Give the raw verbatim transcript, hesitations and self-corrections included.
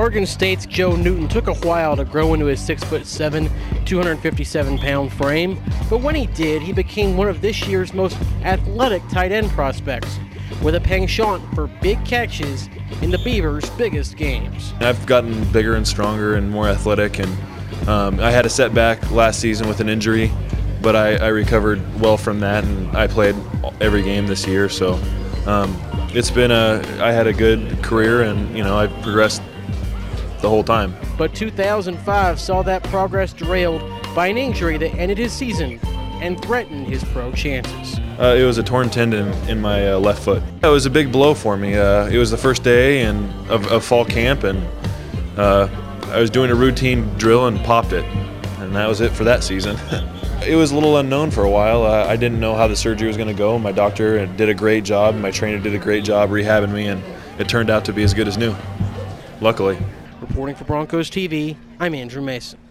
Oregon State's Joe Newton took a while to grow into his six foot seven, two hundred fifty-seven pound frame, but when he did, he became one of this year's most athletic tight end prospects, with a penchant for big catches in the Beavers' biggest games. I've gotten bigger and stronger and more athletic, and um, I had a setback last season with an injury, but I, I recovered well from that, and I played every game this year. So um, it's been a I had a good career, and you know I've progressed the whole time. But two thousand five saw that progress derailed by an injury that ended his season and threatened his pro chances. Uh, it was a torn tendon in my uh, left foot. It was a big blow for me. Uh, it was the first day and of, of fall camp, and uh, I was doing a routine drill and popped it, and that was it for that season. It was a little unknown for a while. Uh, I didn't know how the surgery was going to go. My doctor did a great job. My trainer did a great job rehabbing me, and it turned out to be as good as new, luckily. Reporting for Broncos T V, I'm Andrew Mason.